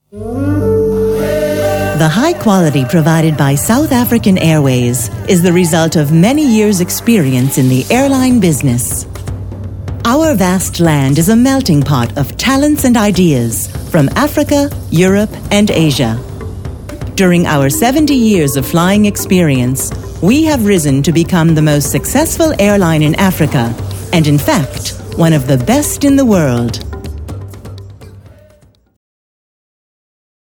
The high quality provided by South African Airways is the result of many years' experience in the airline business. Our vast land is a melting pot of talents and ideas from Africa, Europe, and Asia. During our 70 years of flying experience, we have risen to become the most successful airline in Africa, and in fact, one of the best in the world.